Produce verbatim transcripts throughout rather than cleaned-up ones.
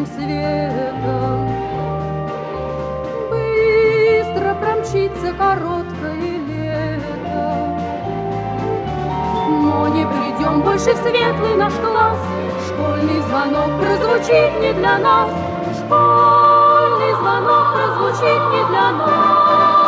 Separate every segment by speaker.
Speaker 1: белым светом. Быстро промчится короткое лето, но не придем больше в светлый наш класс. Школьный звонок прозвучит не для нас, школьный звонок прозвучит не для нас.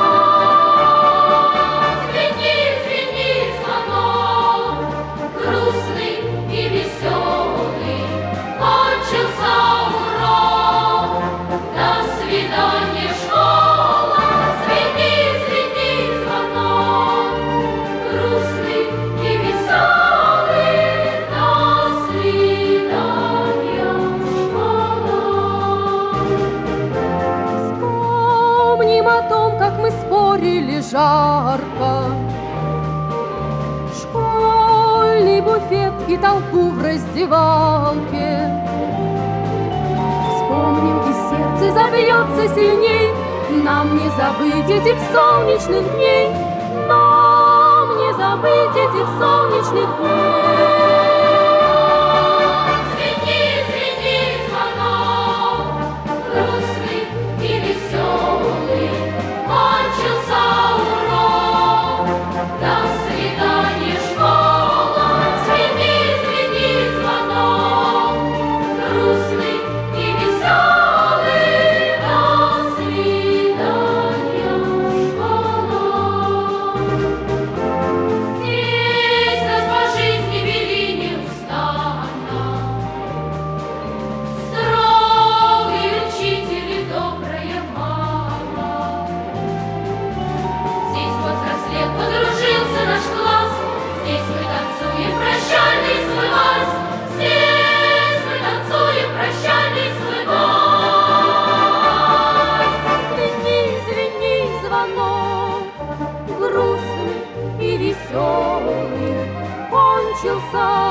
Speaker 1: Спорили жарко, школьный буфет и толпу в раздевалке. Вспомним, и сердце забьется сильней. Нам не забыть этих солнечных дней, нам не забыть этих солнечных дней. Грустный и веселый кончился